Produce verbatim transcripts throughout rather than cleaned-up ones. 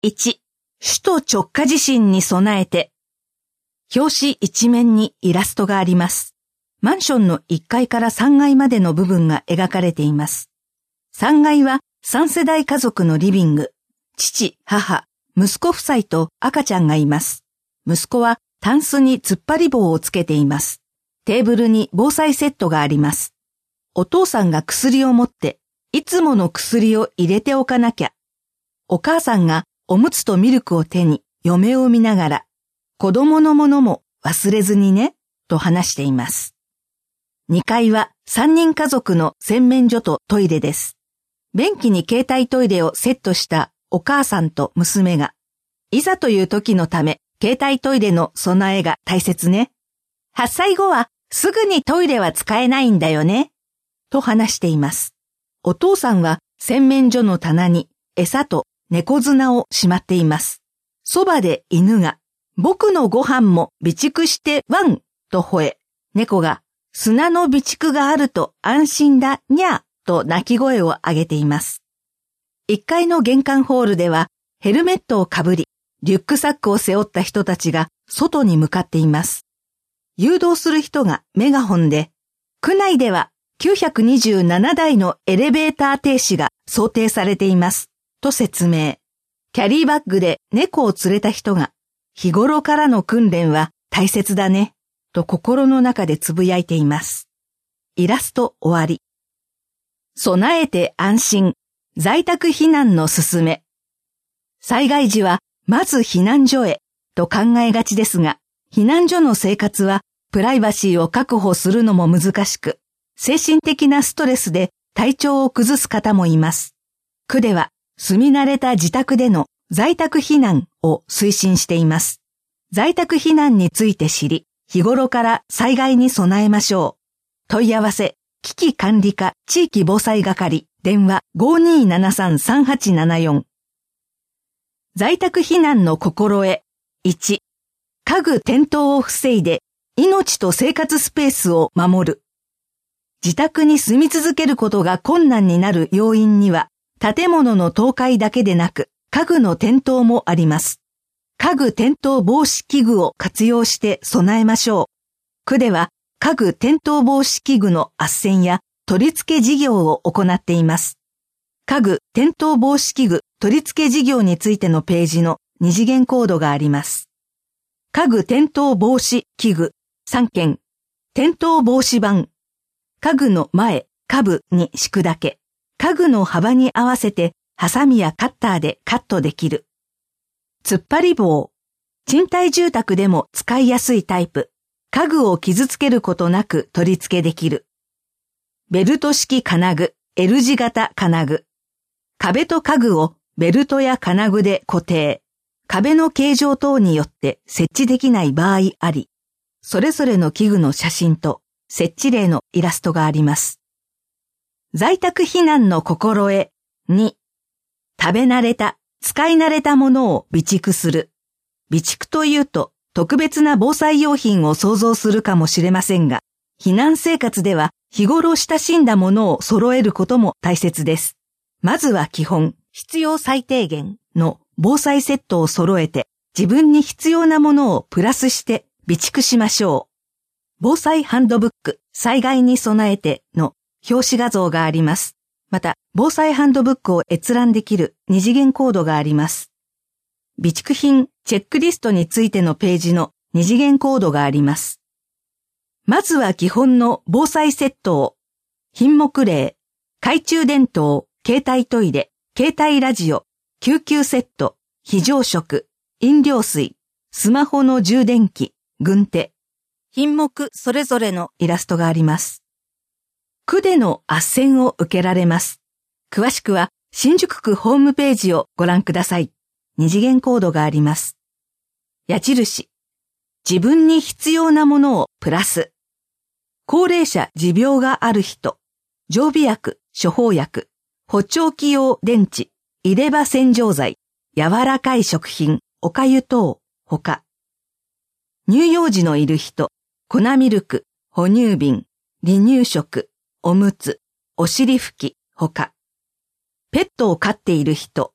いち、首都直下地震に備えて。表紙一面にイラストがあります。マンションのいっかいからさんがいまでの部分が描かれています。さんがいはさん世代家族のリビング。父、母、息子夫妻と赤ちゃんがいます。息子はタンスに突っ張り棒をつけています。テーブルに防災セットがあります。お父さんが薬を持って、いつもの薬を入れておかなきゃ。お母さんがおむつとミルクを手に嫁を見ながら、子供のものも忘れずにね、と話しています。にかいはさんにん家族の洗面所とトイレです。便器に携帯トイレをセットしたお母さんと娘が、いざという時のため、携帯トイレの備えが大切ね。はっさいごはすぐにトイレは使えないんだよね。と話しています。お父さんは洗面所の棚に餌と猫砂をしまっています。そばで犬が、僕のご飯も備蓄してワンと吠え、猫が砂の備蓄があると安心だにゃーと鳴き声を上げています。いっかいの玄関ホールではヘルメットをかぶり、リュックサックを背負った人たちが外に向かっています。誘導する人がメガホンで、区内ではきゅうひゃくにじゅうななだいのエレベーター停止が想定されています。と説明。キャリーバッグで猫を連れた人が、日頃からの訓練は大切だね。と心の中でつぶやいています。イラスト終わり。備えて安心。在宅避難のすすめ。災害時はまず避難所へと考えがちですが、避難所の生活はプライバシーを確保するのも難しく、精神的なストレスで体調を崩す方もいます。区では住み慣れた自宅での在宅避難を推進しています。在宅避難について知り、日頃から災害に備えましょう。問い合わせ、危機管理課地域防災係、電話 ごーにーななさんさんはちななよん。在宅避難の心得。いち、家具転倒を防いで、命と生活スペースを守る。自宅に住み続けることが困難になる要因には、建物の倒壊だけでなく、家具の転倒もあります。家具転倒防止器具を活用して備えましょう。区では家具転倒防止器具の斡旋や取り付け事業を行っています。家具転倒防止器具取り付け事業についてのページの二次元コードがあります。家具転倒防止器具さんけん、転倒防止板、家具の前、下部に敷くだけ、家具の幅に合わせてハサミやカッターでカットできる。突っ張り棒。賃貸住宅でも使いやすいタイプ。家具を傷つけることなく取り付けできる。ベルト式金具、L 字型金具。壁と家具をベルトや金具で固定。壁の形状等によって設置できない場合あり。それぞれの器具の写真と設置例のイラストがあります。在宅避難の心得。に、食べ慣れた。使い慣れたものを備蓄する。備蓄というと特別な防災用品を想像するかもしれませんが、避難生活では日頃親しんだものを揃えることも大切です。まずは基本、必要最低限の防災セットを揃えて、自分に必要なものをプラスして備蓄しましょう。防災ハンドブック、災害に備えての表紙画像があります。また、防災ハンドブックを閲覧できる二次元コードがあります。備蓄品チェックリストについてのページの二次元コードがあります。まずは基本の防災セットを、品目例、懐中電灯、携帯トイレ、携帯ラジオ、救急セット、非常食、飲料水、スマホの充電器、軍手、品目それぞれのイラストがあります。区での斡旋を受けられます。詳しくは新宿区ホームページをご覧ください。二次元コードがあります。矢印。自分に必要なものをプラス。高齢者持病がある人。常備薬、処方薬。補聴器用電池。入れ歯洗浄剤。柔らかい食品。おかゆ等。他。乳幼児のいる人。粉ミルク。哺乳瓶。離乳食。おむつ、お尻拭き、ほか。ペットを飼っている人、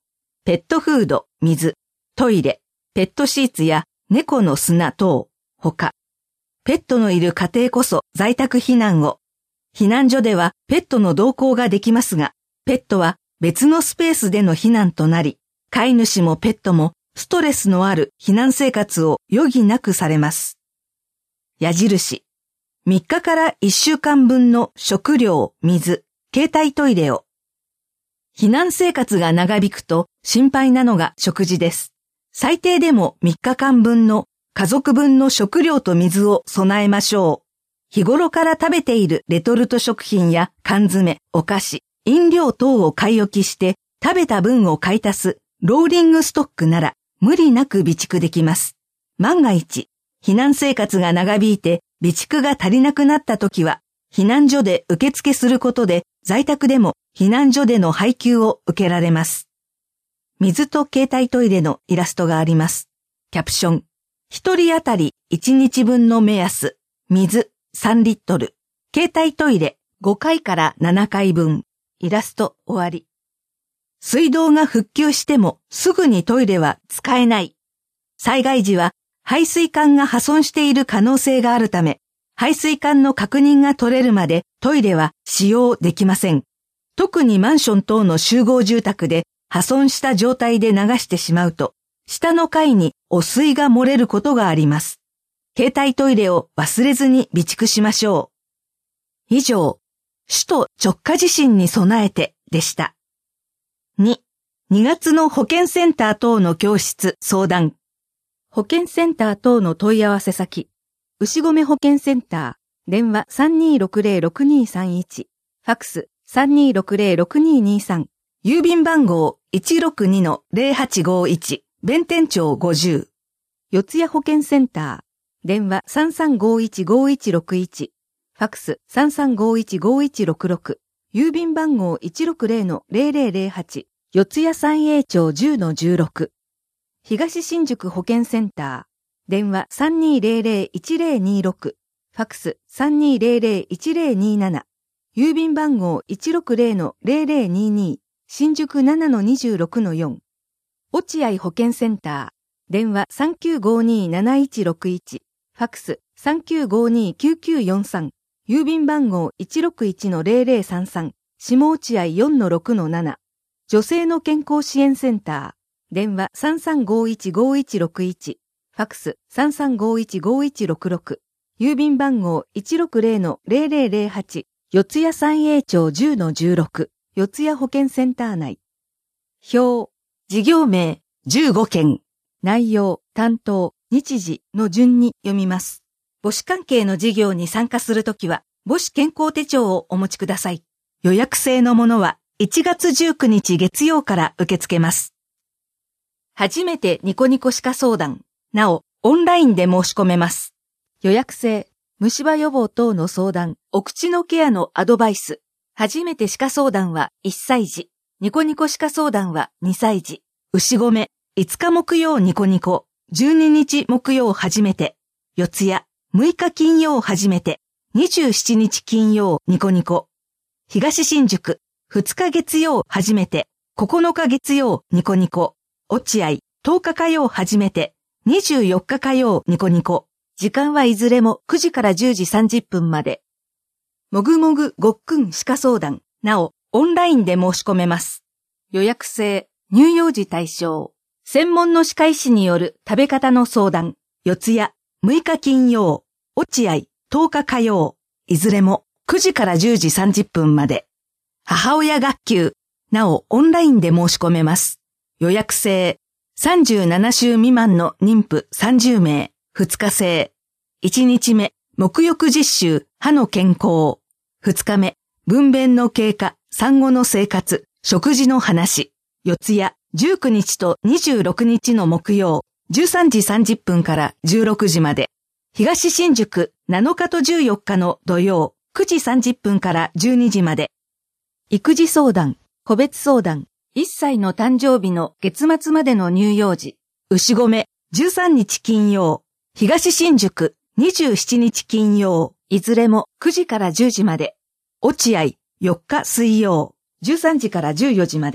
ペットフード、水、トイレ、ペットシーツや猫の砂等、他。ペットのいる家庭こそ在宅避難を。避難所ではペットの同行ができますが、ペットは別のスペースでの避難となり、飼い主もペットもストレスのある避難生活を余儀なくされます。矢印。みっかからいっしゅうかんぶんの食料、水、携帯トイレを。避難生活が長引くと心配なのが食事です。最低でもみっかかんぶんの家族分の食料と水を備えましょう。日頃から食べているレトルト食品や缶詰、お菓子、飲料等を買い置きして食べた分を買い足すローリングストックなら無理なく備蓄できます。万が一、避難生活が長引いて備蓄が足りなくなった時は、避難所で受付することで在宅でも避難所での配給を受けられます。水と携帯トイレのイラストがあります。キャプション。一人当たりいちにちぶんの目安、水さんリットル、携帯トイレごかいからななかいぶん。イラスト終わり。水道が復旧してもすぐにトイレは使えない。災害時は排水管が破損している可能性があるため、排水管の確認が取れるまでトイレは使用できません。特にマンション等の集合住宅で破損した状態で流してしまうと、下の階に汚水が漏れることがあります。携帯トイレを忘れずに備蓄しましょう。以上、首都直下地震に備えてでした。に、にがつの保健センター等の教室相談。保健センター等の問い合わせ先。牛込保健センター、電話 さんにーろくぜろろくにーさんいち、ファックス さんにーろくぜろろくにーにーさん、郵便番号 いちろくにのぜろはちごいち、弁天町ごじゅう。四谷保健センター、電話 さんさんごいちごいちろくいち、ファックス さんさんごいちごいちろくろく、郵便番号 いちろくぜろのぜろぜろぜろはち、四谷三栄町 じゅうのじゅうろく。東新宿保健センター、電話 さんにーぜろぜろいちぜろにーろく、ファックス さんにーぜろぜろいちぜろにーなな、郵便番号 いちろくぜろのぜろぜろにーにー、新宿 ななのにじゅうろくのよん。落合保健センター、電話 さんきゅうごにーなないちろくいち、ファックス さんきゅうごにーきゅうきゅうよんさん、郵便番号 いちろくいちのぜろぜろさんさん、下落合 よんのろくのなな。女性の健康支援センター、電話 さんさんごいちごいちろくいち、ファックス さんさんごいちごいちろくろく、郵便番号 いちろくぜろのぜろぜろぜろはち、四谷三栄町 じゅうのじゅうろく、四谷保健センター内。表、事業名、じゅうごけん、内容、担当、日時の順に読みます。母子関係の事業に参加するときは、母子健康手帳をお持ちください。予約制のものはいちがつじゅうくにち月曜から受け付けます。初めてニコニコ歯科相談。なお、オンラインで申し込めます。予約制、虫歯予防等の相談、お口のケアのアドバイス。初めて歯科相談はいっさい児。ニコニコ歯科相談はにさい児。牛込、いつか木曜ニコニコ、じゅうににち木曜初めて。四谷、むいか金曜初めて。にじゅうしちにち金曜ニコニコ。東新宿、ふつか月曜初めて。ここのか月曜ニコニコ。落合、とおか火曜初めて。にじゅうよっか火曜ニコニコ。時間はいずれもくじからじゅうじさんじゅっぷんまで。もぐもぐごっくん歯科相談。なお、オンラインで申し込めます。予約制、乳幼児対象。専門の歯科医師による食べ方の相談。四谷、むいか金曜。落合、とおか火曜。いずれもくじからじゅうじさんじゅっぷんまで。母親学級。なお、オンラインで申し込めます。予約制。さんじゅうななしゅう未満の妊婦さんじゅうめい。ふつか制。いちにちめ、沐浴実習、歯の健康。ふつかめ、分娩の経過、産後の生活、食事の話。四谷、じゅうくにちとにじゅうろくにちの木曜、じゅうさんじさんじゅっぷんからじゅうろくじまで。東新宿、なのかとじゅうよっかの土曜、くじさんじゅっぷんからじゅうにじまで。育児相談、個別相談、いっさいの誕生日の月末までの乳幼児。牛込、じゅうさんにち金曜。東新宿、にじゅうしちにち金曜。いずれもくじからじゅうじまで。落合、よっか水曜。じゅうさんじからじゅうよじまで。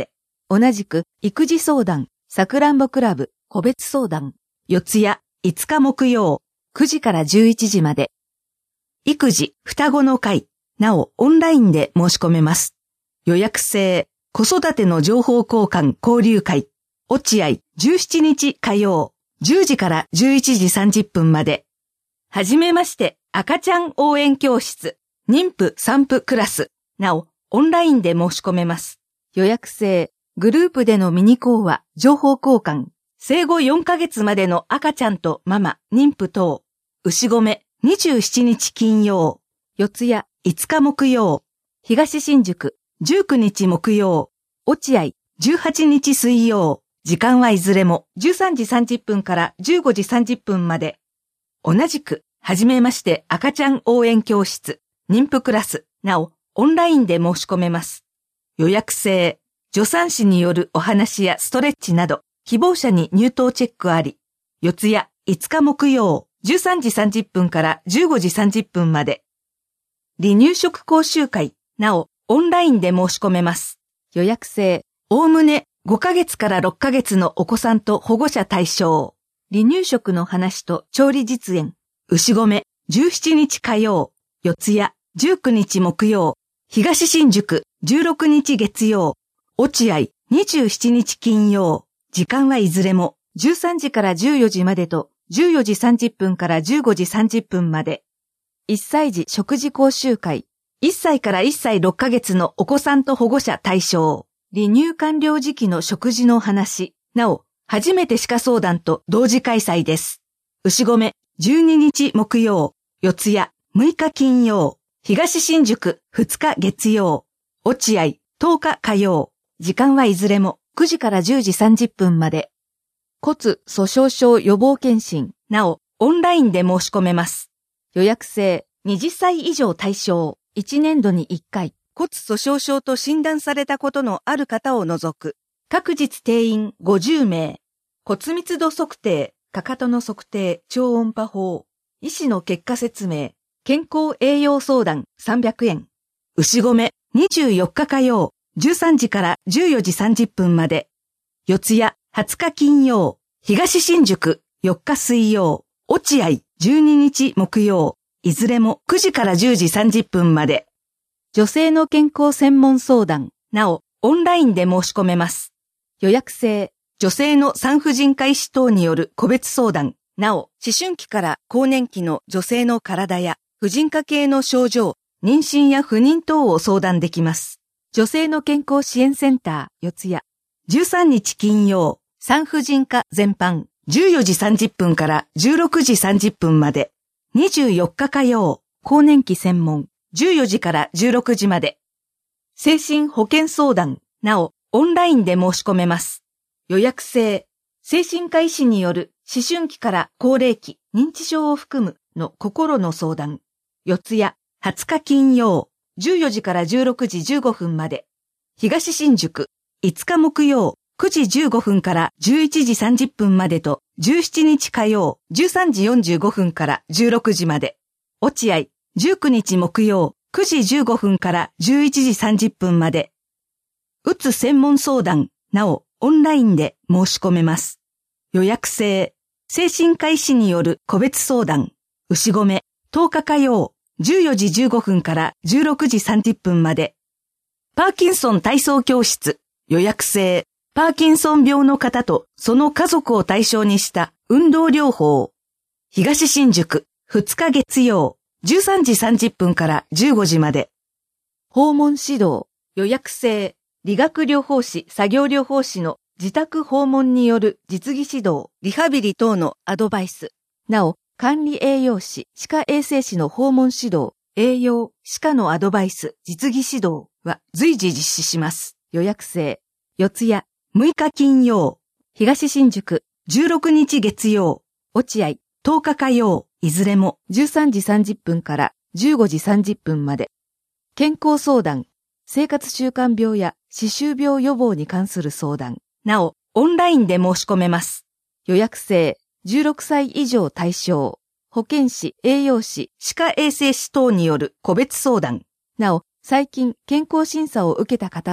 同じく育児相談、さくらんぼクラブ、個別相談、四谷、いつか木曜、くじからじゅういちじまで。育児、双子の会、なおオンラインで申し込めます。予約制、子育ての情報交換交流会、落合、じゅうしちにち火曜、じゅうじからじゅういちじさんじゅっぷんまで。はじめまして、赤ちゃん応援教室、妊婦産婦クラス、なおオンラインで申し込めます。予約制、グループでのミニ講話、情報交換、生後よんかげつまでの赤ちゃんとママ、妊婦等、牛込、にじゅうしちにち金曜、四谷、いつか木曜、東新宿、じゅうくにち木曜、落合、じゅうはちにち水曜、時間はいずれもじゅうさんじさんじゅっぷんからじゅうごじさんじゅっぷんまで。同じく、はじめまして赤ちゃん応援教室、妊婦クラス、なお、オンラインで申し込めます。予約制、助産師によるお話やストレッチなど、希望者に入棟チェックあり。四谷、いつか木曜、じゅうさんじさんじゅっぷんからじゅうごじさんじゅっぷんまで。離乳食講習会、なお、オンラインで申し込めます。予約制、おおむねごかげつからろっかげつのお子さんと保護者対象。離乳食の話と調理実演。牛込、じゅうしちにち火曜、四谷、じゅうくにち木曜、東新宿、じゅうろくにち月曜、落合、にじゅうしちにち金曜。時間はいずれもじゅうさんじからじゅうよじまでとじゅうよじさんじゅっぷんからじゅうごじさんじゅっぷんまで。いっさい児食事講習会。いっさいからいっさいろっかげつのお子さんと保護者対象。離乳完了時期の食事の話。なお、初めて歯科相談と同時開催です。牛込、じゅうににち木曜、四谷、むいか金曜、東新宿、ふつか月曜、落合、とおか火曜。時間はいずれもくじからじゅうじさんじゅっぷんまで。骨粗鬆症予防検診。なお、オンラインで申し込めます。予約制、はたち以上対象。いちねんどにいっかい、骨粗鬆症と診断されたことのある方を除く。各日定員ごじゅうめい。骨密度測定、かかとの測定、超音波法。医師の結果説明。健康栄養相談さんびゃくえん。牛込、にじゅうよっか火曜、じゅうさんじからじゅうよじさんじゅっぷんまで。四谷、はつか金曜、東新宿、よっか水曜、落合、じゅうににち木曜、いずれもくじからじゅうじさんじゅっぷんまで。女性の健康専門相談、なお、オンラインで申し込めます。予約制、女性の産婦人科医師等による個別相談、なお、思春期から更年期の女性の体や婦人科系の症状、妊娠や不妊等を相談できます。女性の健康支援センター、四谷。じゅうさんにち金曜、産婦人科全般、じゅうよじさんじゅっぷんからじゅうろくじさんじゅっぷんまで。にじゅうよっか火曜、更年期専門、じゅうよじからじゅうろくじまで。精神保健相談、なお、オンラインで申し込めます。予約制、精神科医師による思春期から高齢期、認知症を含むの心の相談。四谷、はつか金曜、じゅうよじからじゅうろくじじゅうごふんまで。東新宿、いつか木曜、くじじゅうごふんからじゅういちじさんじゅっぷんまでと、じゅうしちにち火曜、じゅうさんじよんじゅうごふんからじゅうろくじまで。落合、じゅうくにち木曜、くじじゅうごふんからじゅういちじさんじゅっぷんまで。うつ専門相談、なお、オンラインで申し込めます。予約制、精神科医師による個別相談、牛込、とおか火曜、じゅうよじじゅうごふんからじゅうろくじさんじゅっぷんまで。パーキンソン体操教室、予約制、パーキンソン病の方とその家族を対象にした運動療法。東新宿、ふつか月曜、じゅうさんじさんじゅっぷんからじゅうごじまで。訪問指導、予約制、理学療法士、作業療法士の自宅訪問による実技指導、リハビリ等のアドバイス。なお、管理栄養士、歯科衛生士の訪問指導、栄養、歯科のアドバイス、実技指導は随時実施します。予約制、四谷、むいか金曜、東新宿、じゅうろくにち月曜、落合、とおか火曜、いずれもじゅうさんじさんじゅっぷんからじゅうごじさんじゅっぷんまで。健康相談、生活習慣病や歯周病予防に関する相談。なお、オンラインで申し込めます。予約制、じゅうろくさい以上対象。保健師、栄養士、歯科衛生士等による個別相談。なお、最近健康審査を受けた方は、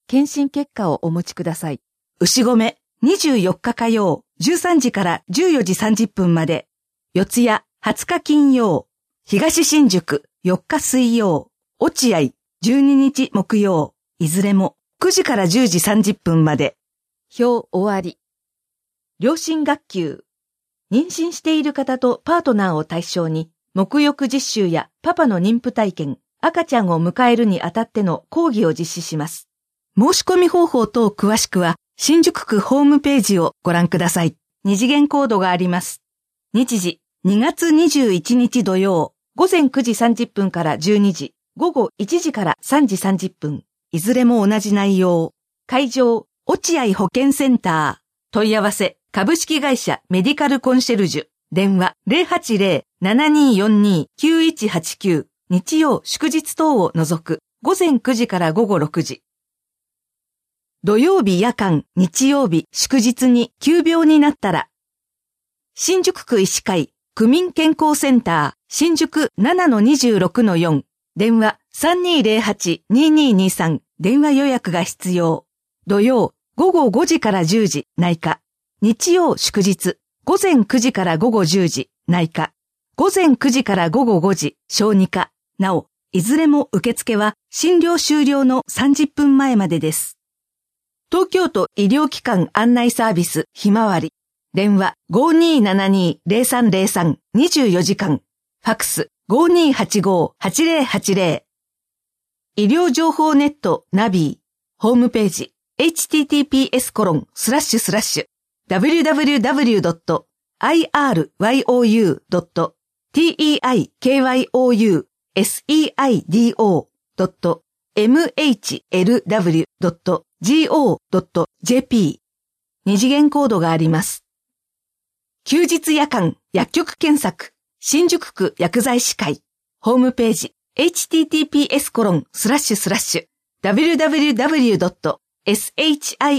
検診結果をお持ちください。牛込、にじゅうよっか火曜、じゅうさんじからじゅうよじさんじゅっぷんまで。四谷、はつか金曜。東新宿、よっか水曜。落合、じゅうににち木曜。いずれもくじからじゅうじさんじゅっぷんまで。表終わり。両親学級。妊娠している方とパートナーを対象に、沐浴実習やパパの妊婦体験、赤ちゃんを迎えるにあたっての講義を実施します。申し込み方法等詳しくは、新宿区ホームページをご覧ください。二次元コードがあります。日時、にがつにじゅういちにち土曜、ごぜんくじさんじゅっぷんからじゅうにじ、ごごいちじからさんじさんじゅっぷん。いずれも同じ内容。会場、落合保健センター。問い合わせ、株式会社メディカルコンシェルジュ。電話 ゼロはちゼロ ななによんに きゅういちはちきゅう。日曜祝日等を除く。ごぜんくじからごごろくじ。土曜日夜間、日曜日祝日に急病になったら。新宿区医師会、区民健康センター、新宿 ななのにじゅうろくのよん。電話 さんにーぜろはち にーにーにーさん。電話予約が必要。土曜、ごごごじからじゅうじ、内科。日曜祝日、ごぜんくじからごごじゅうじ、内科。ごぜんくじからごごごじ、小児科。なお、いずれも受付は診療終了のさんじゅっぷんまえまでです。東京都医療機関案内サービスひまわり。電話 ごーにーななにーぜろさんぜろさん にじゅうよじかん。ファックス ごーにーはちごーはちぜろはちぜろ。医療情報ネットナビー。ホームページ エイチティーティーピーエスコロンスラッシュスラッシュダブリューダブリューダブリュードットアイアールワイオーユードットティーイーアイケーワイオーユーエスイーアイディーオードットエムエイチエルダブリュードットジーオードットジェーピー。二次元コードがあります。休日夜間薬局検索新宿区薬剤師会。ホームページエイチティーティーピーエスコロンスラッシュスラッシュダブリューダブリューダブリュードットシンヤ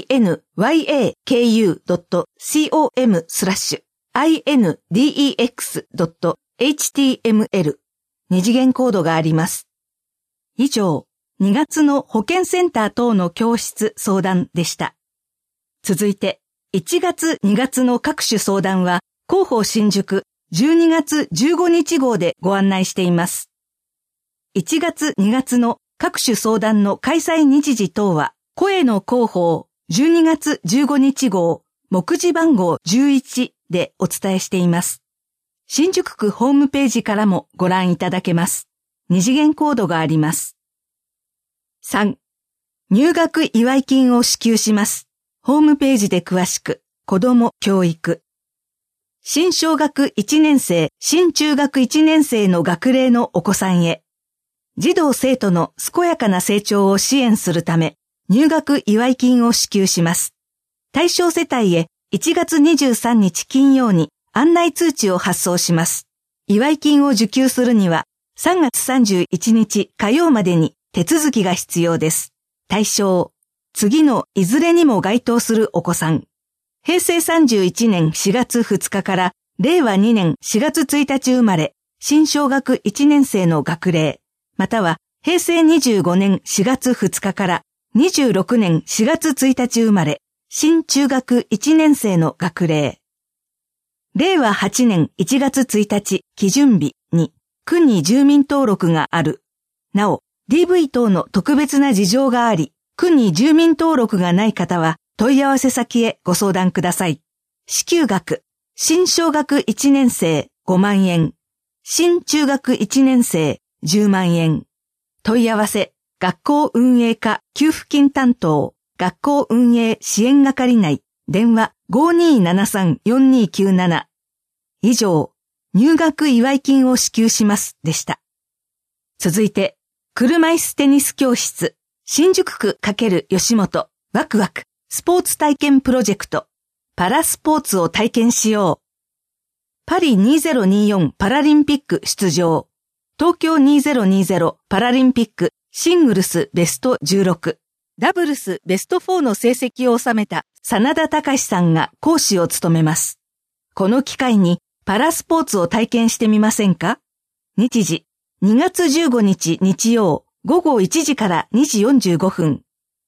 クドットコムスラッシュアイエヌディーイーエックスドットエイチティーエムエル。二次元コードがあります。以上、にがつの保健センター等の教室相談でした。続いて、いちがつにがつの各種相談は、広報新宿じゅうにがつじゅうごにち号でご案内しています。いちがつにがつの各種相談の開催日時等は、声の広報じゅうにがつじゅうごにち号、目次番号じゅういちでお伝えしています。新宿区ホームページからもご覧いただけます。二次元コードがあります。さん. 入学祝い金を支給します。ホームページで詳しく、子ども教育。新小学いちねん生、新中学いちねん生の学齢のお子さんへ、児童生徒の健やかな成長を支援するため、入学祝い金を支給します。対象世帯へいちがつにじゅうさんにち金曜に案内通知を発送します。祝い金を受給するにはさんがつさんじゅういちにち火曜までに手続きが必要です。対象、次のいずれにも該当するお子さん。へいせいさんじゅういちねんしがつふつかかられいわにねんしがつついたち生まれ、新小学いちねん生の学齢、またはへいせいにじゅうごねんしがつふつかからにじゅうろくねんしがつついたち生まれ、新中学いちねん生の学齢。れいわはちねんいちがつついたち基準日に区に住民登録がある。なお、ディーブイ 等の特別な事情があり、区に住民登録がない方は問い合わせ先へご相談ください。支給額、新小学いちねん生ごまんえん、新中学いちねん生じゅうまんえん。問い合わせ、学校運営課給付金担当、学校運営支援係内、電話 ごーにーななさんよんにーきゅうなな。以上、入学祝い金を支給しますでした。続いて、車椅子テニス教室、新宿区×吉本、ワクワク、スポーツ体験プロジェクト、パラスポーツを体験しよう。パリにせんにじゅうよんパラリンピック出場。東京にせんにじゅうパラリンピックシングルスベストじゅうろく、ダブルスベストよんの成績を収めた真田隆さんが講師を務めます。この機会にパラスポーツを体験してみませんか？日時、にがつじゅうごにち日曜、ごごいちじからにじよんじゅうごふん。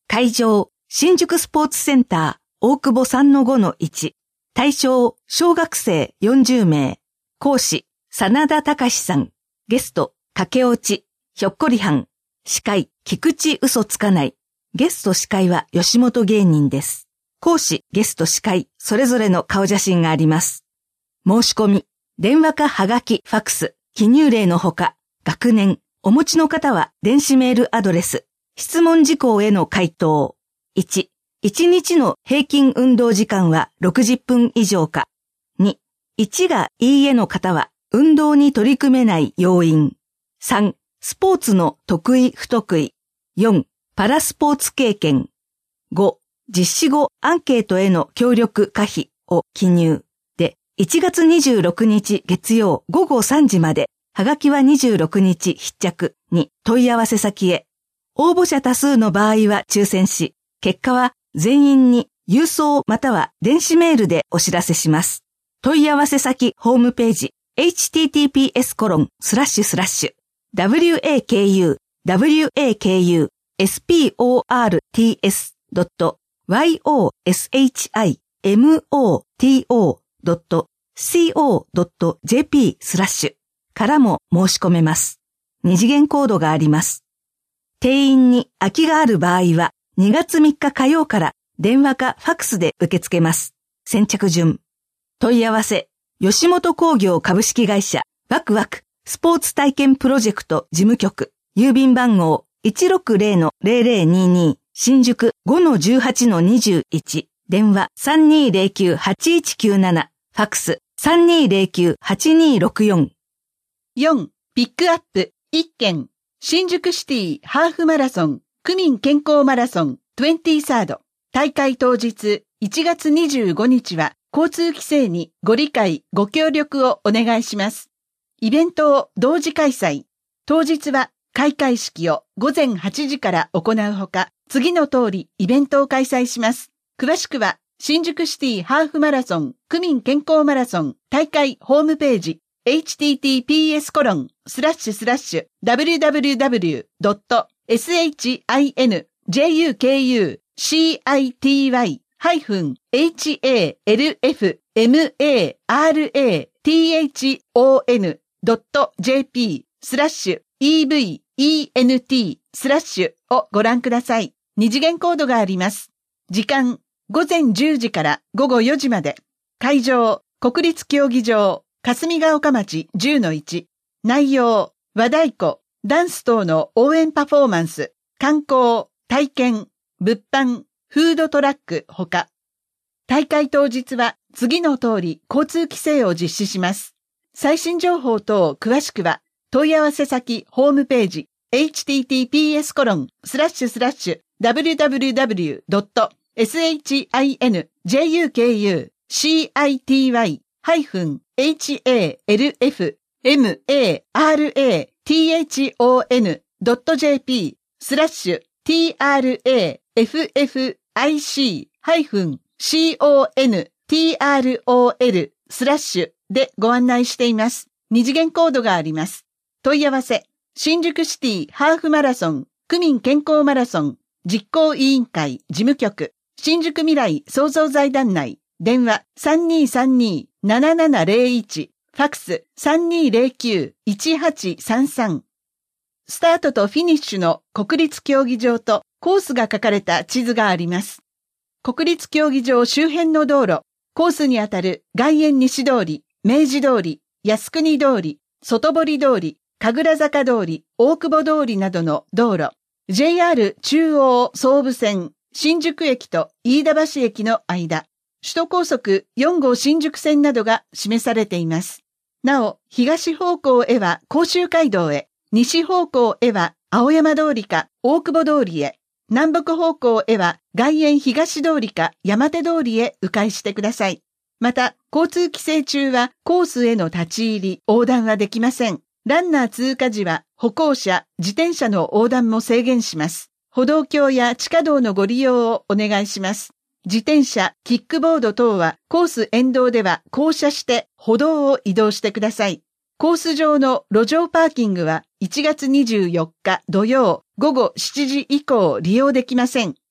会場、新宿スポーツセンター、大久保 さんのごのいち。対象、小学生よんじゅうめい。講師、真田隆さん。ゲスト、駆け落ち、ひょっこりはん。司会、菊池嘘つかない。ゲスト司会は吉本芸人です。講師、ゲスト司会、それぞれの顔写真があります。申し込み、電話かはがき、ファクス、記入例のほか、学年、お持ちの方は電子メールアドレス、質問事項への回答。いち、いちにちの平均運動時間はろくじゅっぷん以上か。に、いちがいいえの方は運動に取り組めない要因。さん、スポーツの得意不得意。よん、パラスポーツ経験。ご、実施後アンケートへの協力可否を記入。で、いちがつにじゅうろくにち月曜ごごさんじまで、はがきはにじゅうろくにち必着に問い合わせ先へ。応募者多数の場合は抽選し、結果は全員に郵送または電子メールでお知らせします。問い合わせ先ホームページ エイチティーティーピーエスコロンスラッシュスラッシュ ダブリューエーケーユー ダブリューエーケーユー エスピーオーアールティーエス ドット ワイオーエスエイチアイエムオーティーオー ドット コ ドット ジェーピー スラッシュからも申し込めます。二次元コードがあります。定員に空きがある場合はにがつみっか火曜から電話かファクスで受け付けます。先着順。問い合わせ、吉本興業株式会社ワクワクスポーツ体験プロジェクト事務局、郵便番号 いちろくゼロのゼロゼロにに 新宿 ごのじゅうはちのにじゅういち、電話 さんにーゼロきゅうはちいちきゅうなな、ファクス さんにーゼロきゅうはちにーろくよん。 よん、ピックアップいっけん、新宿シティハーフマラソン、区民健康マラソンにじゅうさん。大会当日いちがつにじゅうごにちは交通規制にご理解ご協力をお願いします。イベントを同時開催。当日は開会式をごぜんはちじから行うほか、次の通りイベントを開催します。詳しくは新宿シティハーフマラソン区民健康マラソン大会ホームページ エイチティーティーピーエスコロンスラッシュスラッシュ ダブリューダブリューダブリュードットエスエイチアイエヌジェイユーケーユーシーアイティーワイハイフンエイチエーエルエフエムエーアールエーティーエイチオーエヌドットジェーピースラッシュイーブイイーエヌティースラッシュをご覧ください。二次元コードがあります。時間ごぜんじゅうじからごごよじまで。会場国立競技場霞ヶ丘町 じゅうのいち。内容和太鼓ダンス等の応援パフォーマンス、観光体験物販、フードトラックほか。大会当日は次の通り交通規制を実施します。最新情報等詳しくは問い合わせ先ホームページ エイチティーティーピーエスコロンスラッシュスラッシュ ダブリューダブリューダブリュードットエスエイチアイエヌジェイユーケーユーシーアイティーワイハイフンエイチエーエルエフエムエーアールエーティーエイチオーエヌドットジェーピースラッシュ ティーアールエーエフエフアイシーハイフンシーオーエヌティーアールオーエルスラッシュでご案内しています。二次元コードがあります。問い合わせ、新宿シティハーフマラソン、区民健康マラソン、実行委員会事務局、新宿未来創造財団内、電話 さんにーさんにーななななゼロいち、ファクス さんにーゼロきゅういちはちさんさん。スタートとフィニッシュの国立競技場とコースが書かれた地図があります。国立競技場周辺の道路、コースにあたる外苑西通り、明治通り、靖国通り、外堀通り、神楽坂通り、大久保通りなどの道路、ジェイアール 中央総武線、新宿駅と飯田橋駅の間、首都高速よん号新宿線などが示されています。なお、東方向へは甲州街道へ、西方向へは青山通りか大久保通りへ、南北方向へは外苑東通りか山手通りへ迂回してください。また、交通規制中はコースへの立ち入り、横断はできません。ランナー通過時は歩行者、自転車の横断も制限します。歩道橋や地下道のご利用をお願いします。自転車、キックボード等はコース沿道では降車して歩道を移動してください。コース上の路上パーキングはいちがつにじゅうよっか土曜午後しちじ以降利用できません。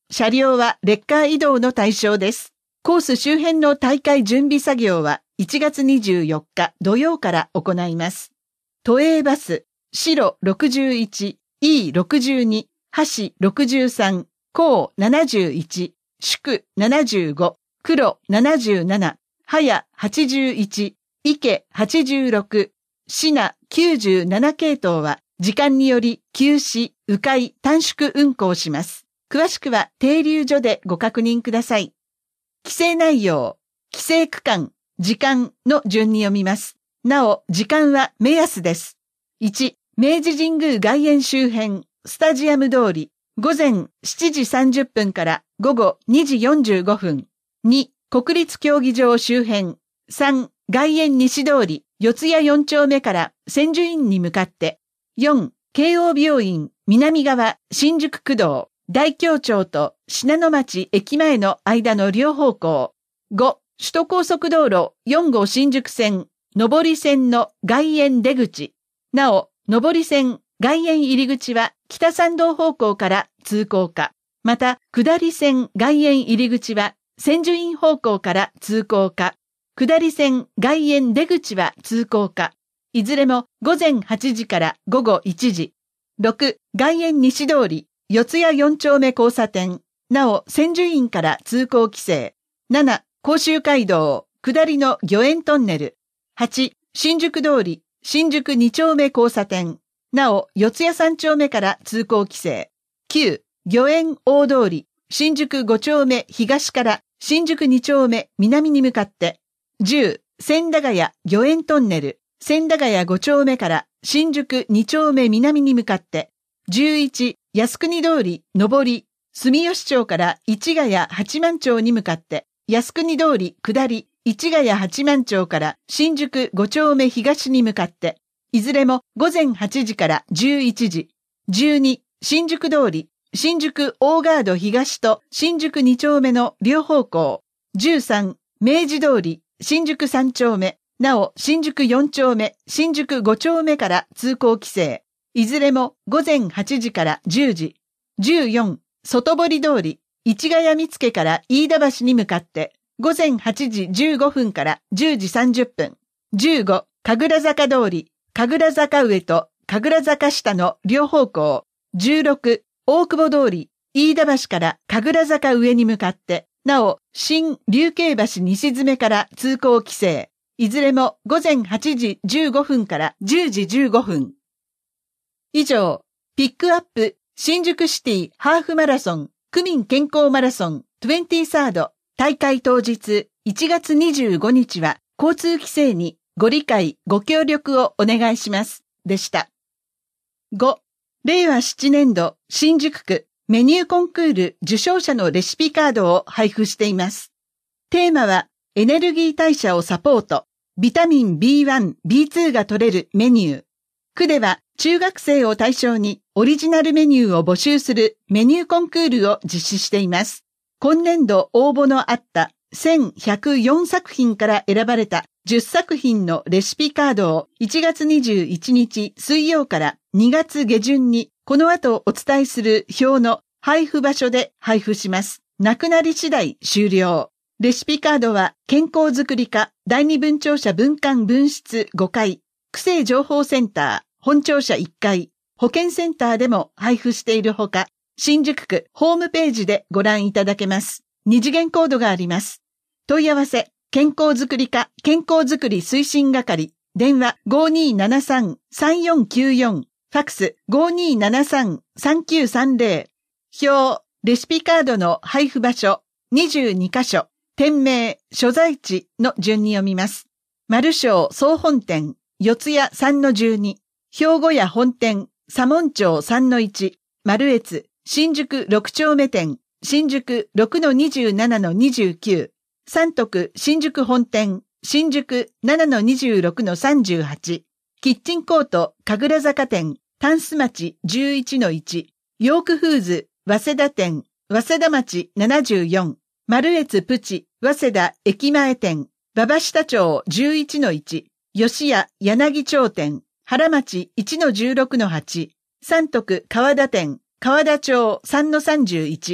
車両はレッカー移動の対象です。コース周辺の大会準備作業はいちがつにじゅうよっか土曜から行います。都営バス、白ろくじゅういち、イーろくじゅうに、橋ろくじゅうさん、甲ななじゅういち、祝ななじゅうご、黒ななじゅうなな、早はちじゅういち、池はちじゅうろく、品きゅうじゅうなな系統は時間により休止、迂回、短縮運行します。詳しくは停留所でご確認ください。規制内容、規制区間、時間の順に読みます。なお、時間は目安です。いち、明治神宮外苑周辺、スタジアム通り、午前しちじさんじゅっぷんから午後にじよんじゅうごふん。に、国立競技場周辺。さん、外苑西通り、四谷よん丁目から千住院に向かって。よん、慶応病院、南側、新宿区道、大京町と信濃町駅前の間の両方向。ご、首都高速道路よん号新宿線、上り線の外苑出口。なお、上り線、外苑入り口は北参道方向から通行可。また、下り線、外苑入り口は千住院方向から通行可。下り線、外苑出口は通行可。いずれも午前はちじから午後いちじ。ろく、外苑西通り、四谷よん丁目交差点。なお、千住院から通行規制。なな、甲州街道、下りの御苑トンネル。はち、新宿通り、新宿に丁目交差点。なお、四谷さん丁目から通行規制。きゅう、御苑大通り、新宿ご丁目東から新宿に丁目南に向かって。じゅう、千駄ヶ谷御苑トンネル、千駄ヶ谷ご丁目から新宿に丁目南に向かって。じゅういち、靖国通り、上り、住吉町から市ヶ谷八幡町に向かって。靖国通り、下り、市ヶ谷八幡町から新宿ご丁目東に向かって。いずれも午前はちじからじゅういちじ。じゅうに、新宿通り、新宿大ガード東と新宿に丁目の両方向。じゅうさん、明治通り、新宿さん丁目。なお、新宿よん丁目、新宿ご丁目から通行規制。いずれも午前はちじからじゅうじ。じゅうよん、外堀通り、市ヶ谷見附から飯田橋に向かって。午前はちじじゅうごふんからじゅうじさんじゅっぷん。じゅうご、神楽坂通り、神楽坂上と神楽坂下の両方向。じゅうろく、大久保通り、飯田橋から神楽坂上に向かって。なお、新竜慶橋西詰から通行規制。いずれも午前はちじじゅうごふんからじゅうじじゅうごふん。以上、ピックアップ新宿シティハーフマラソン区民健康マラソンにじゅうさんど大会当日いちがつにじゅうごにちは交通規制にご理解ご協力をお願いしますでした。ご、れいわななねんど新宿区メニューコンクール受賞者のレシピカードを配布しています。テーマはエネルギー代謝をサポート、ビタミン ビーワン、ビーツー が取れるメニュー。区では中学生を対象にオリジナルメニューを募集するメニューコンクールを実施しています。今年度応募のあったせんひゃくよんさくひんから選ばれたじゅっさくひんのレシピカードをいちがつにじゅういちにち水曜からにがつげじゅんにこの後お伝えする表の配布場所で配布します。なくなり次第終了。レシピカードは健康づくり課第二分庁舎分館分室ごかい、区政情報センター本庁舎いっかい、保健センターでも配布しているほか、新宿区ホームページでご覧いただけます。二次元コードがあります。問い合わせ、健康づくり課健康づくり推進係、電話 ごーにーななさんさんよんきゅうよん、ファックス ごーにーななさんさんきゅうさんぜろ、表、レシピカードの配布場所、にじゅうにかしょ、店名、所在地の順に読みます。丸正総本店、四谷 さんのじゅうに、兵庫屋本店、左門町 さんのいち、丸越、新宿ろく丁目店、新宿 ろくのにじゅうななのにじゅうきゅう、三徳新宿本店、新宿 ななのにじゅうろくのさんじゅうはち、キッチンコート神楽坂店、タンス町 じゅういちのいち、ヨークフーズ早稲田店、早稲田町ななじゅうよん、丸越プチ早稲田駅前店、馬場下町 じゅういちのいち、吉谷柳町店、原町 いちのじゅうろくのはち、三徳川田店、川田町 さんのさんじゅういち、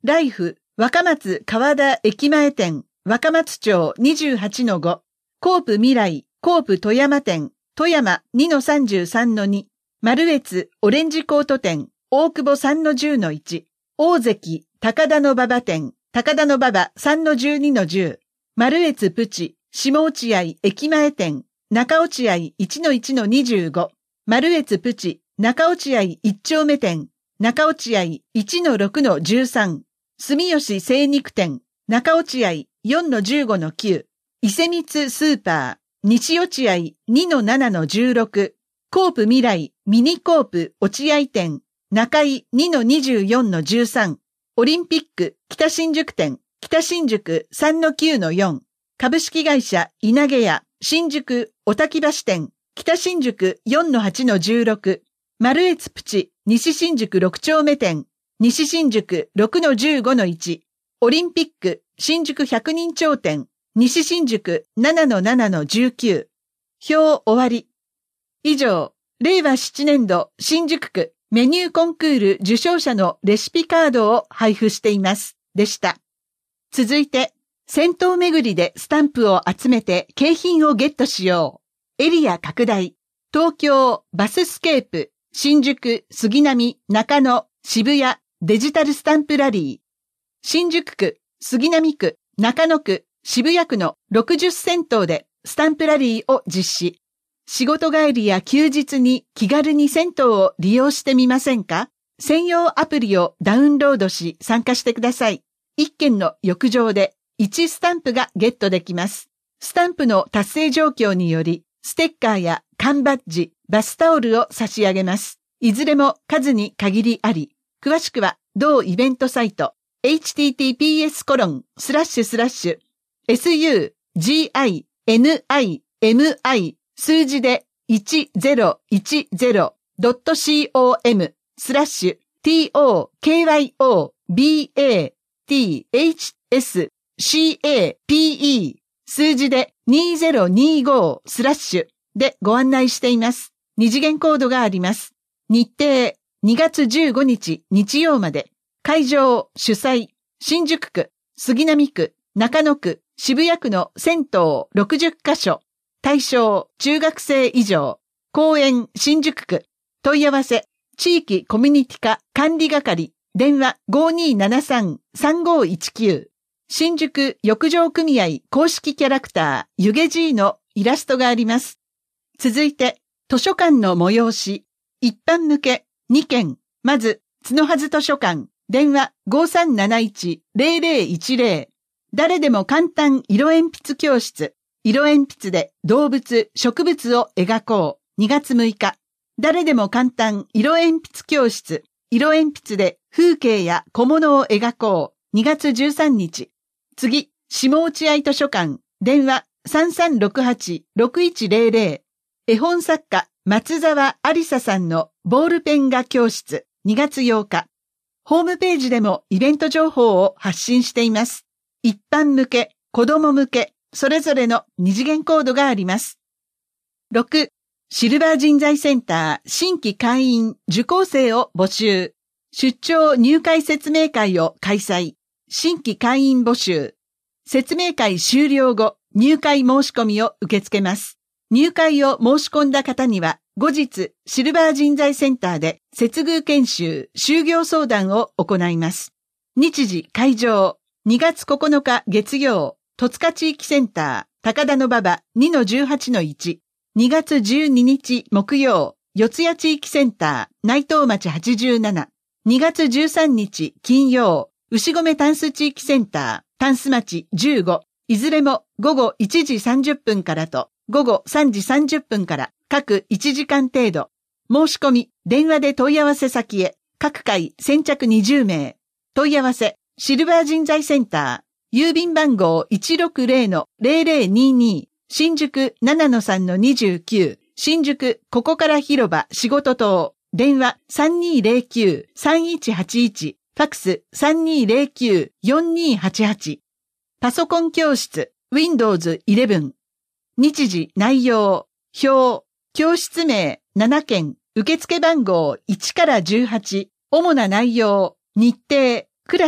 ライフ、若松川田駅前店、若松町 にじゅうはちのご、コープ未来、コープ富山店、富山 にのさんじゅうさんのに、マルエツオレンジコート店、大久保さんのじゅうのいち、大関高田の馬場店、高田の馬場さんのじゅうにのじゅう、マルエツプチ、下落合駅前店、中落合いちのいちのにじゅうご、マルエツプチ、中落合いち丁目店、中落合いちのろくのじゅうさん、住吉精肉店、中落合よんのじゅうごのきゅう、伊勢光スーパー、西落合にのななのじゅうろく、コープ未来、ミニコープ落合店、中井にのにじゅうよんのじゅうさん、オリンピック北新宿店、北新宿さんのきゅうのよん、株式会社稲毛屋、新宿小滝橋店、北新宿よんのはちのじゅうろく、マルエツプチ、西新宿ろく丁目店、西新宿ろくのじゅうごのいち、オリンピック新宿百人町店、西新宿ななのななのじゅうきゅう。表終わり。以上、れいわななねん度新宿区メニューコンクール受賞者のレシピカードを配布しています。でした。続いて、銭湯巡りでスタンプを集めて景品をゲットしよう。エリア拡大。東京バススケープ、新宿、杉並、中野、渋谷、デジタルスタンプラリー。新宿区、杉並区、中野区、渋谷区のろくじゅっ銭湯でスタンプラリーを実施。仕事帰りや休日に気軽に銭湯を利用してみませんか？専用アプリをダウンロードし参加してください。一件の浴場でいちスタンプがゲットできます。スタンプの達成状況により、ステッカーや缶バッジ、バスタオルを差し上げます。いずれも数に限りあり、詳しくは同イベントサイト、エイチティーティーピーエスコロンスラッシュスラッシュ エスユージーアイエヌアイエムアイ 数字でいちぜろいちぜろドットコムスラッシュ ティーオーケーワイオービーエーティーエイチエスシーエーピーイー 数字でにぜろにごスラッシュでご案内しています。二次元コードがあります。日程にがつじゅうごにち日曜まで。会場主催新宿区、杉並区、中野区、渋谷区の銭湯ろくじゅっかしょ。対象中学生以上。公園新宿区。問い合わせ地域コミュニティ課管理係。電話 ごーにーななさんさんごーいちきゅう。新宿浴場組合公式キャラクターゆげじーのイラストがあります。続いて図書館の催し。一般向けにけん。まず角はず図書館。電話 ごーさんなないちぜろぜろいちぜろ。誰でも簡単色鉛筆教室。色鉛筆で動物、植物を描こう。にがつむいか。誰でも簡単色鉛筆教室。色鉛筆で風景や小物を描こう。にがつじゅうさんにち。次、下落合図書館。電話 さんさんろくはちろくいちぜろぜろ。絵本作家松沢ありささんのボールペン画教室。にがつようか。ホームページでもイベント情報を発信しています。一般向け、子供向け、それぞれの二次元コードがあります。ろく、シルバー人材センター新規会員受講生を募集。出張入会説明会を開催。新規会員募集。説明会終了後、入会申し込みを受け付けます。入会を申し込んだ方には、後日、シルバー人材センターで接遇研修、就業相談を行います。日時、会場、にがつここのか月曜、戸塚地域センター、高田馬場 にのじゅうはちのいち、にがつじゅうににち木曜、四谷地域センター、内藤町はちじゅうなな、にがつじゅうさんにち金曜、牛込タンス地域センター、タンス町じゅうご、いずれもごごいちじさんじゅっぷんからとごごさんじさんじゅっぷんから、各いちじかん程度。申し込み、電話で問い合わせ先へ。各回先着にじゅうめい。問い合わせ、シルバー人材センター。郵便番号 いちろくぜろのぜろぜろにに。新宿 ななのさんのにじゅうきゅう。新宿ここから広場仕事棟。電話 さんにーぜろきゅうさんいちはちいち。ファックス さんにーぜろきゅうよんにーはちはち。パソコン教室 ウィンドウズイレブン。日時、内容、表。教室名ななけん、受付番号いちからじゅうはち、主な内容、日程、クラス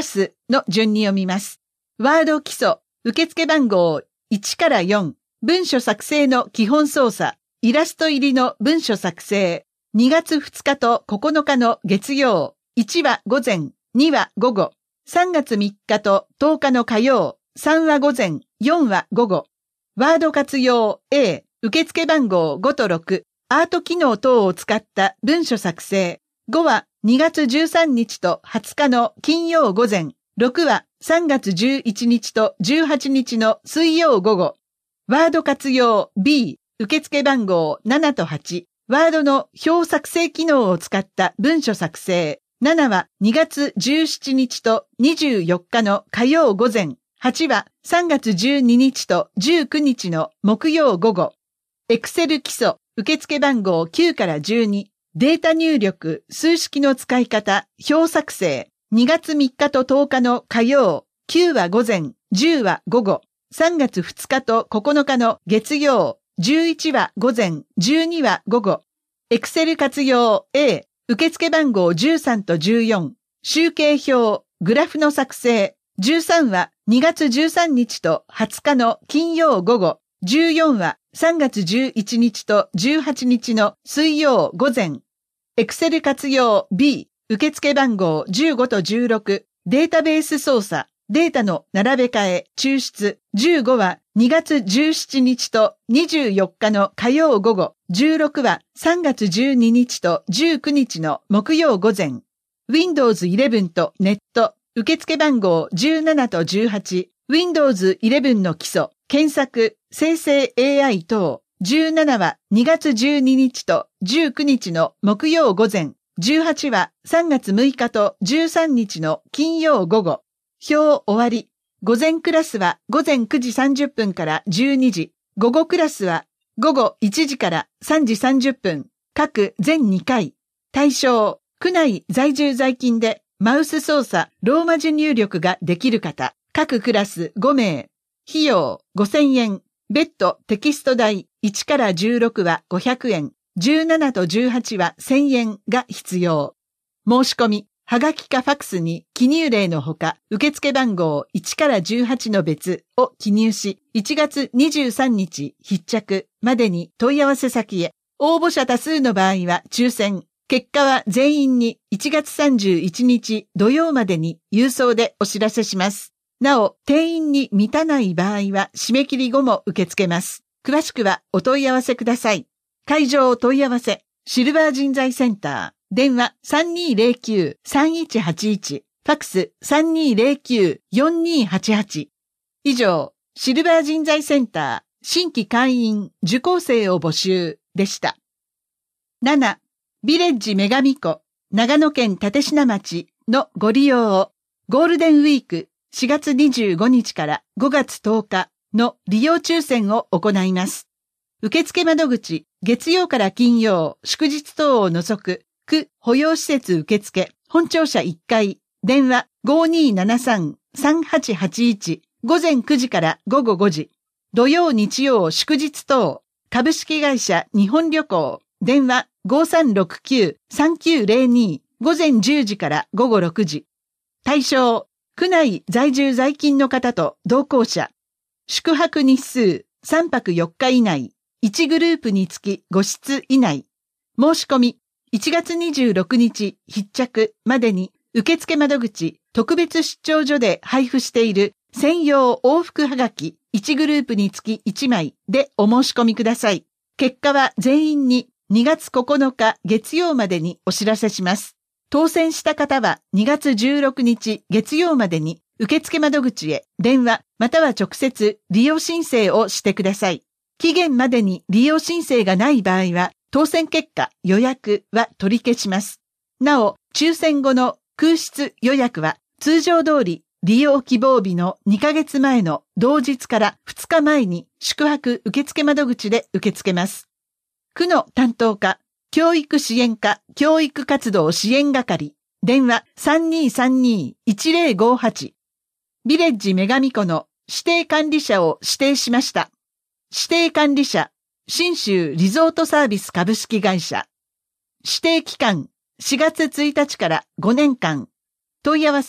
の順に読みます。ワード基礎、受付番号いちからよん、文書作成の基本操作、イラスト入りの文書作成、にがつふつかとここのかの月曜、いちは午前、には午後、さんがつみっかととおかの火曜、さんは午前、よんは午後。ワード活用 A、受付番号ごとろく、アート機能等を使った文書作成。ごはにがつじゅうさんにちとはつかの金曜午前。ろくはさんがつじゅういちにちとじゅうはちにちの水曜午後。ワード活用 B、受付番号ななとはち。ワードの表作成機能を使った文書作成。ななはにがつじゅうしちにちとにじゅうよっかの火曜午前。はちはさんがつじゅうににちとじゅうくにちの木曜午後。エクセル基礎、受付番号きゅうからじゅうに。データ入力、数式の使い方、表作成。にがつみっかととおかの火曜。きゅうは午前、じゅうは午後。さんがつふつかとここのかの月曜。じゅういちは午前、じゅうには午後。エクセル活用 A、受付番号じゅうさんとじゅうよん。集計表、グラフの作成。じゅうさんはにがつじゅうさんにちとはつかの金曜午後。じゅうよんはさんがつじゅういちにちとじゅうはちにちの水曜午前。エクセル活用 B、受付番号じゅうごとじゅうろく。データベース操作。データの並べ替え、抽出。じゅうごはにがつじゅうしちにちとにじゅうよっかの火曜午後。じゅうろくはさんがつじゅうににちとじゅうくにちの木曜午前。ウィンドウズイレブン とネット。受付番号じゅうななとじゅうはち。ウィンドウズイレブン の基礎。検索、生成 エーアイ 等。じゅうななはにがつじゅうににちとじゅうくにちの木曜午前。じゅうはちはさんがつむいかとじゅうさんにちの金曜午後。表終わり。午前クラスは午前くじさんじゅっぷんからじゅうにじ。午後クラスは午後いちじからさんじさんじゅっぷん。各全にかい。対象、区内在住在勤でマウス操作、ローマ字入力ができる方。各クラスごめい。費用ごせんえん。別途テキスト代いちからじゅうろくはごひゃくえん。じゅうななとじゅうはちはせんえんが必要。申し込み、はがきかファクスに記入例のほか、受付番号いちからじゅうはちの別を記入し、いちがつにじゅうさんにち必着までに問い合わせ先へ。応募者多数の場合は抽選。結果は全員にいちがつさんじゅういちにち土曜までに郵送でお知らせします。なお、定員に満たない場合は締め切り後も受け付けます。詳しくはお問い合わせください。会場問い合わせ、シルバー人材センター。電話 さんにーぜろきゅうさんいちはちいち。ファックス さんにーぜろきゅうよんにーはちはち。以上、シルバー人材センター新規会員受講生を募集でした。なな、ビレッジ女神湖、長野県立科町のご利用をゴールデンウィークしがつにじゅうごにちからごがつとおかの利用抽選を行います。受付窓口、月曜から金曜、祝日等を除く、区保養施設受付、本庁舎いっかい、電話 ごーにーななさんさんはちはちいち、午前くじから午後ごじ、土曜日曜祝日等、株式会社日本旅行、電話 ごーさんろくきゅうさんきゅうぜろに、午前じゅうじから午後ろくじ。対象、区内在住在勤の方と同行者。宿泊日数さんぱくよっか以内。いちグループにつきごしつ以内。申し込みいちがつにじゅうろくにち必着までに受付窓口特別出張所で配布している専用往復はがきいちグループにつきいちまいでお申し込みください。結果は全員ににがつここのか月曜までにお知らせします。当選した方はにがつじゅうろくにち月曜までに受付窓口へ電話または直接利用申請をしてください。期限までに利用申請がない場合は当選結果予約は取り消します。なお、抽選後の空室予約は通常通り利用希望日のにかげつまえの同日からふつかまえに宿泊受付窓口で受け付けます。区の担当課、教育支援課、教育活動支援係、電話 さんにーさんにーいちぜろごはち。ビレッジ女神湖の指定管理者を指定しました。指定管理者、信州リゾートサービス株式会社。指定期間、しがつついたちからごねんかん。問い合わせ、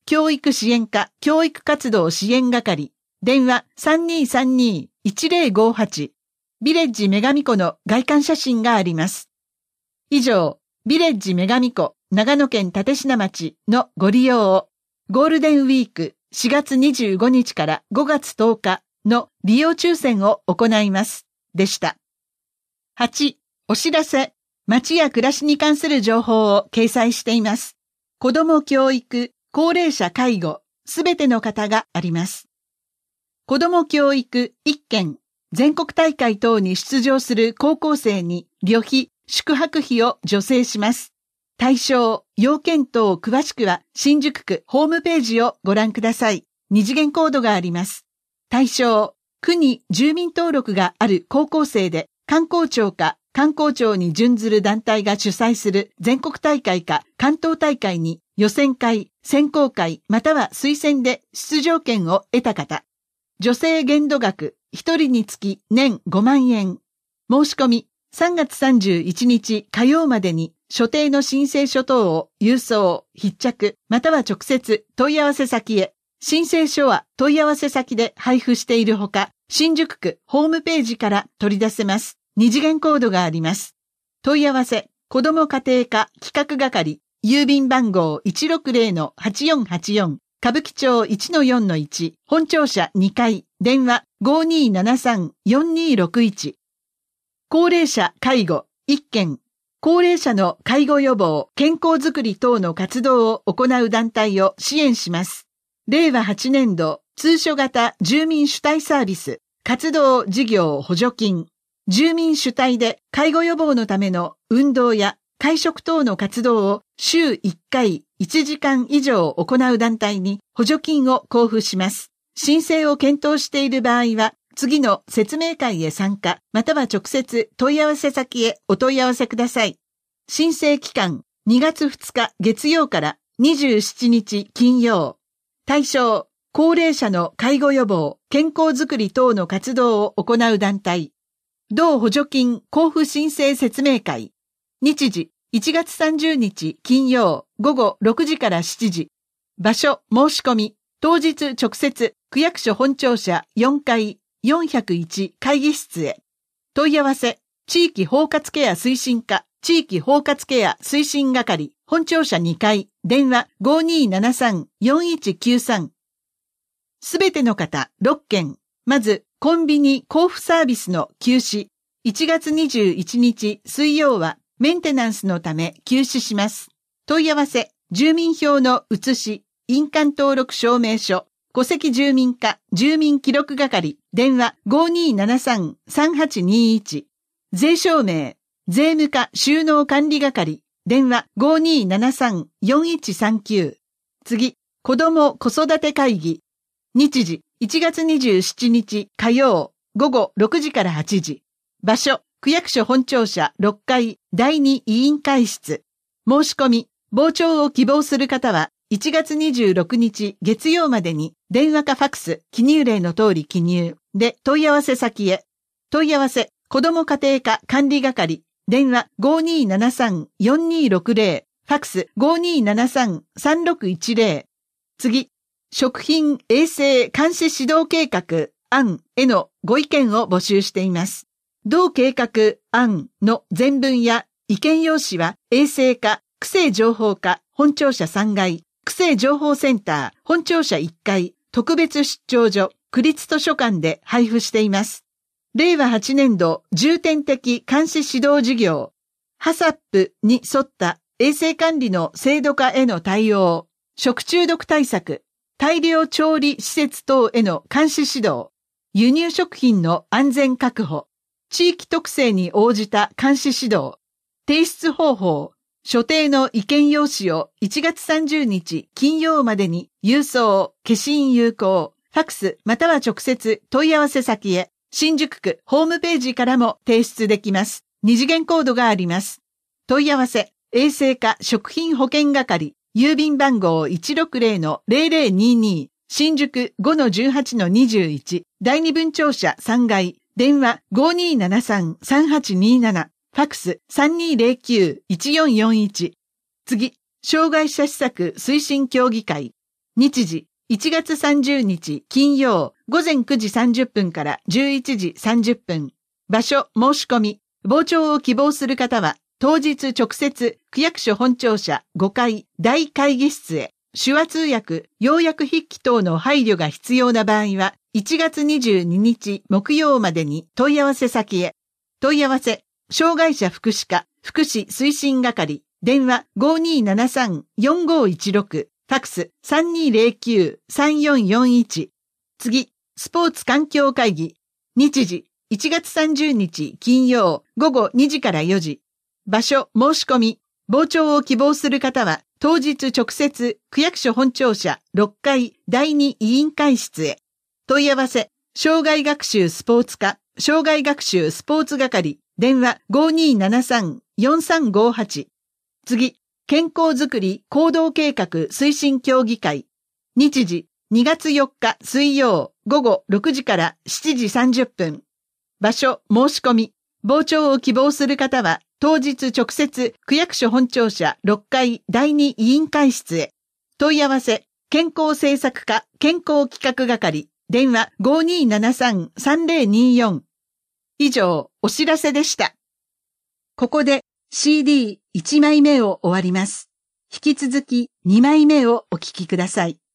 教育支援課教育活動支援係、電話 さんにーさんにーいちぜろごはち、ビレッジ女神湖の外観写真があります。以上、ビレッジ女神湖長野県立科町のご利用をゴールデンウィークしがつにじゅうごにちからごがつとおかの利用抽選を行います。でした。はち、お知らせ。町や暮らしに関する情報を掲載しています。子ども教育、高齢者介護、すべての方があります。子ども教育いっけん、全国大会等に出場する高校生に旅費、宿泊費を助成します。対象、要件等詳しくは新宿区ホームページをご覧ください。二次元コードがあります。対象、区に住民登録がある高校生で観光庁か観光庁に準ずる団体が主催する全国大会か関東大会に予選会、選考会または推薦で出場権を得た方。助成限度額ひとりにつき年ごまんえん。申し込みさんがつさんじゅういちにち火曜までに所定の申請書等を郵送、必着または直接問い合わせ先へ。申請書は問い合わせ先で配布しているほか、新宿区ホームページから取り出せます。二次元コードがあります。問い合わせ、子ども家庭科企画係、郵便番号 いちろくぜろのはちよんはちよん、歌舞伎町 いちのよんのいち、本庁舎にかい、電話 ごにーななさんよんにーろくいち。高齢者介護いっけん、高齢者の介護予防、健康づくり等の活動を行う団体を支援します。れいわはちねんど通所型住民主体サービス活動事業補助金。住民主体で介護予防のための運動や会食等の活動を週いっかいいちじかん以上行う団体に補助金を交付します。申請を検討している場合は次の説明会へ参加または直接問い合わせ先へお問い合わせください。申請期間にがつふつか月曜からにじゅうしちにち金曜。対象、高齢者の介護予防、健康づくり等の活動を行う団体。同補助金交付申請説明会。日時、いちがつさんじゅうにち金曜ごごろくじからしちじ。場所、申し込み。当日直接、区役所本庁舎よんかいよんひゃくいち会議室へ。問い合わせ、地域包括ケア推進課、地域包括ケア推進係、本庁舎にかい、電話 ごにーななさんよんいちきゅうさん。すべての方ろっけん。まず、コンビニ交付サービスの休止。いちがつにじゅういちにち水曜はメンテナンスのため休止します。問い合わせ、住民票の写し、印鑑登録証明書、戸籍住民課住民記録係、電話 ごにーななさんさんはちにいち。税証明、税務課収納管理係、電話 ごにーななさんよんいちさんきゅう。次、子ども子育て会議。日時、いちがつにじゅうしちにち火曜、ごごろくじからはちじ。場所、区役所本庁舎ろっかいだいに委員会室。申し込み、傍聴を希望する方は、いちがつにじゅうろくにち月曜までに、電話かファクス、記入例の通り記入で問い合わせ先へ。問い合わせ、子ども家庭科管理係、電話 ごにーななさんよんにーろくぜろ、ファクス ごにーななさんさんろくいちぜろ。次、食品衛生監視指導計画案へのご意見を募集しています。同計画案の全文や意見用紙は衛生課、区政情報課、本庁舎さんがい、区政情報センター、本庁舎いっかい、特別出張所、区立図書館で配布しています。れいわはちねんど重点的監視指導事業、ハサップに沿った衛生管理の制度化への対応、食中毒対策、大量調理施設等への監視指導、輸入食品の安全確保、地域特性に応じた監視指導、提出方法、所定の意見用紙をいちがつさんじゅうにち金曜までに郵送、消印有効、ファクスまたは直接問い合わせ先へ、新宿区ホームページからも提出できます。二次元コードがあります。問い合わせ、衛生課食品保健係、郵便番号 いちろくぜろのぜろぜろにに、新宿 ごのじゅうはちのにじゅういち、第二分庁舎さんがい、電話 ごにーななさんさんはちになな、ファクス さんにーぜろきゅういちよんよんいち。次、障害者施策推進協議会。 日時、いちがつさんじゅうにち金曜午前くじさんじゅっぷんからじゅういちじさんじゅっぷん。場所、申し込み。傍聴を希望する方は、当日直接、区役所本庁舎ごかい大会議室へ、手話通訳、要約筆記等の配慮が必要な場合は、いちがつにじゅうににち木曜までに問い合わせ先へ。問い合わせ、障害者福祉課、福祉推進係、電話 ごーにーななさんよんごーいちろく、ファックス さんにーぜろきゅうさんよんよんいち。次、スポーツ環境会議。日時、いちがつさんじゅうにち金曜午後にじからよじ。場所、申し込み。傍聴を希望する方は、当日直接、区役所本庁舎ろっかいだいに委員会室へ。問い合わせ、障害学習スポーツ課、障害学習スポーツ係、電話 ごーにーななさんよんさんごーはち。次、健康づくり行動計画推進協議会。日時、にがつよっか水曜午後ろくじからしちじさんじゅっぷん。場所、申し込み。傍聴を希望する方は、当日直接、区役所本庁舎ろっかいだいに委員会室へ。問い合わせ、健康政策課、健康企画係、電話 ごーにーななさんさんぜろにーよん。以上、お知らせでした。ここで シーディーいち 枚目を終わります。引き続きにまいめをお聞きください。